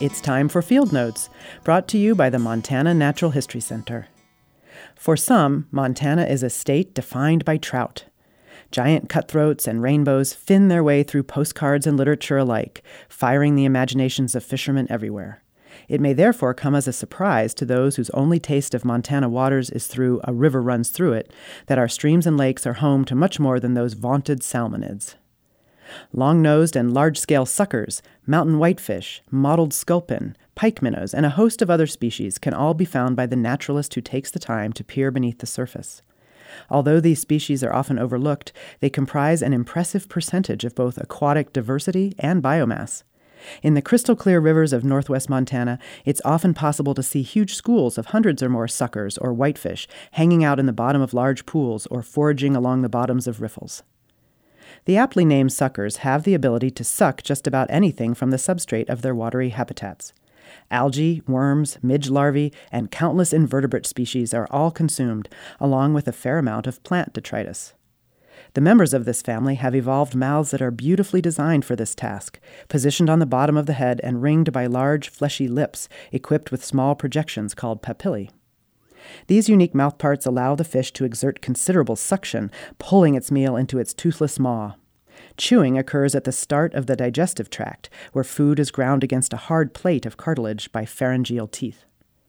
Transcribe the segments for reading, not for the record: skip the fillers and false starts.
It's time for Field Notes, brought to you by the Montana Natural History Center. For some, Montana is a state defined by trout. Giant cutthroats and rainbows fin their way through postcards and literature alike, firing the imaginations of fishermen everywhere. It may therefore come as a surprise to those whose only taste of Montana waters is through a river runs through it, that our streams and lakes are home to much more than those vaunted salmonids. Long-nosed and large-scale suckers, mountain whitefish, mottled sculpin, pike minnows, and a host of other species can all be found by the naturalist who takes the time to peer beneath the surface. Although these species are often overlooked, they comprise an impressive percentage of both aquatic diversity and biomass. In the crystal-clear rivers of northwest Montana, it's often possible to see huge schools of hundreds or more suckers or whitefish hanging out in the bottom of large pools or foraging along the bottoms of riffles. The aptly named suckers have the ability to suck just about anything from the substrate of their watery habitats. Algae, worms, midge larvae, and countless invertebrate species are all consumed, along with a fair amount of plant detritus. The members of this family have evolved mouths that are beautifully designed for this task, positioned on the bottom of the head and ringed by large, fleshy lips equipped with small projections called papillae. These unique mouthparts allow the fish to exert considerable suction, pulling its meal into its toothless maw. Chewing occurs at the start of the digestive tract, where food is ground against a hard plate of cartilage by pharyngeal teeth.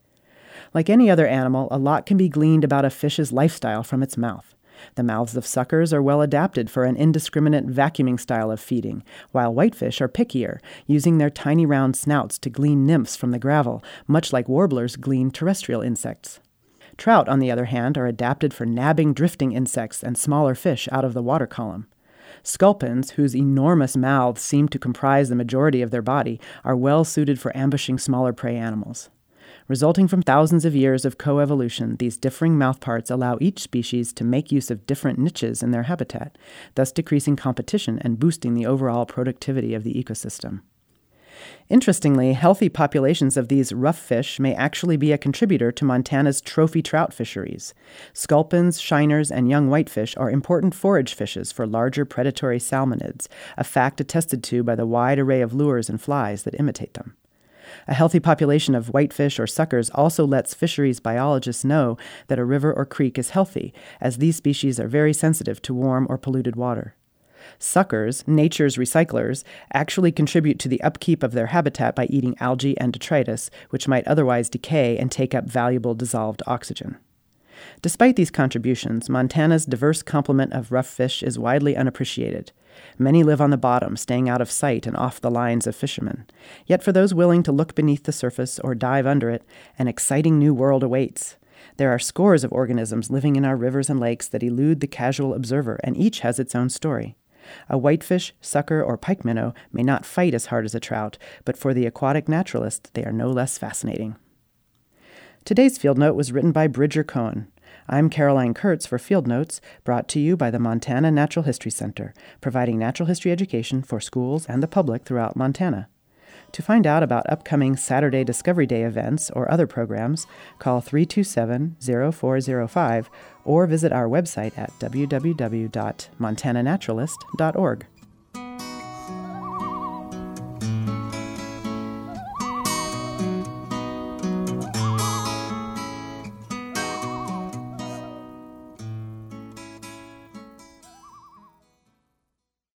Like any other animal, a lot can be gleaned about a fish's lifestyle from its mouth. The mouths of suckers are well adapted for an indiscriminate vacuuming style of feeding, while whitefish are pickier, using their tiny round snouts to glean nymphs from the gravel, much like warblers glean terrestrial insects. Trout, on the other hand, are adapted for nabbing drifting insects and smaller fish out of the water column. Sculpins, whose enormous mouths seem to comprise the majority of their body, are well suited for ambushing smaller prey animals. Resulting from thousands of years of coevolution, these differing mouthparts allow each species to make use of different niches in their habitat, thus decreasing competition and boosting the overall productivity of the ecosystem. Interestingly, healthy populations of these rough fish may actually be a contributor to Montana's trophy trout fisheries. Sculpins, shiners, and young whitefish are important forage fishes for larger predatory salmonids, a fact attested to by the wide array of lures and flies that imitate them. A healthy population of whitefish or suckers also lets fisheries biologists know that a river or creek is healthy, as these species are very sensitive to warm or polluted water. Suckers, nature's recyclers, actually contribute to the upkeep of their habitat by eating algae and detritus, which might otherwise decay and take up valuable dissolved oxygen. Despite these contributions, Montana's diverse complement of rough fish is widely unappreciated. Many live on the bottom, staying out of sight and off the lines of fishermen. Yet for those willing to look beneath the surface or dive under it, an exciting new world awaits. There are scores of organisms living in our rivers and lakes that elude the casual observer, and each has its own story. A whitefish, sucker, or pike minnow may not fight as hard as a trout, but for the aquatic naturalist, they are no less fascinating. Today's Field Note was written by Bridger Cohen. I'm Caroline Kurtz for Field Notes, brought to you by the Montana Natural History Center, providing natural history education for schools and the public throughout Montana. To find out about upcoming Saturday Discovery Day events or other programs, call 327-0405 or visit our website at www.montananaturalist.org.